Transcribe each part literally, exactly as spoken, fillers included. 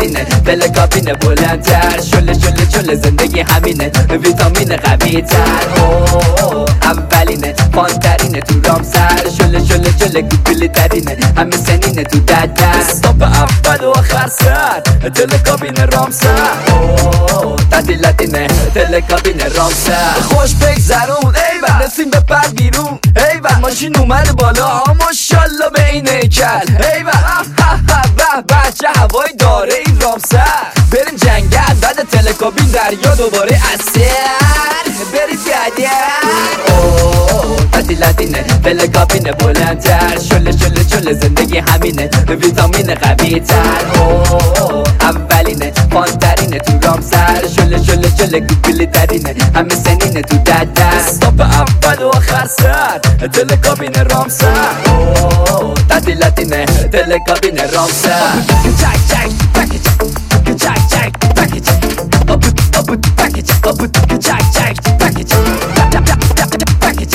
تعطیلاتینه دل کابینه بلندتر شله شله شله زندگی همینه ویتامین قوی تر اولینه فانترینه تو رام سر شله شله شله گوگلی ترینه همه سنینه تو دردر استاپ اول و آخر سر دل کابینه رام سر تعطیلاتینه دل کابینه رام سر خوش بگذرون ایول نسیم بپر بیرون ایول ماشین اومد بالا ماشالله به این هیکل ایول بچه هوای داره این رامسر بریم جنگل بعد تلکابین دریا دوباره اثر بریم گردن تعطیلاتینه تلکابینه بلندتر شله شله شله زندگی همینه ویتامین قوی تر اولینه فانترینه تو رامسر شله شله شله گوگلی ترینه همه سنینه تو دردر استاپ اول و آخر سر تلکابینه رامسر تعطیلاتینه تلکابینه رامسر چک چک پکیج چک چک پکیج ابو ابو پکیج ابو چک چک پکیج پکیج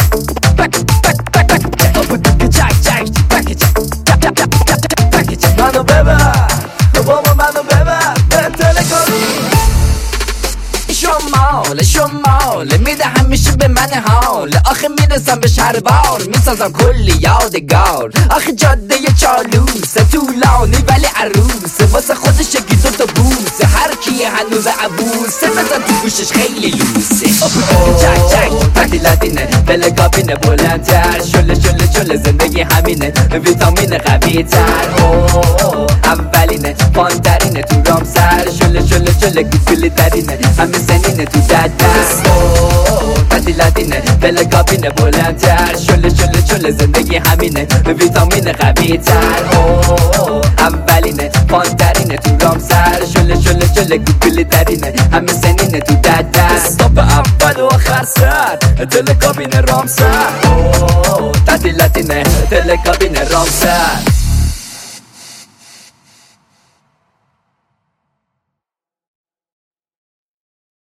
ابو چک چک پکیج پکیج منو ببر بابا منو ببر به تلکابین شمال شمال میده همیشه به من حال آخه میرسم به شهربار میسازم کلی یادگار آخه جاده چالوسه طولانی ولی عروسه واسه خودش یکی دوتا بوسه هر کیه هنوز عبوسه بزن تو گوشش خیلی لوسه چک چک تعطیلاتینه دل کابینه بلندتر شله شله شله زندگی همینه ویتامین قوی تر اولینه فانترینه تو رامسر شله شله شله گوگلی ترینه همه سنینه تو دردر تعطیلاتینه دل کابینه بلندتر شله شله شله زندگی همینه ویتامین قوی تر اولینه فانترینه تو رامسر شله شله شله گوگلی ترینه همه سنینه تو دردر استاپ اول و آخر سر دل کابینه رامسر تعطیلاتینه دل کابینه رامسر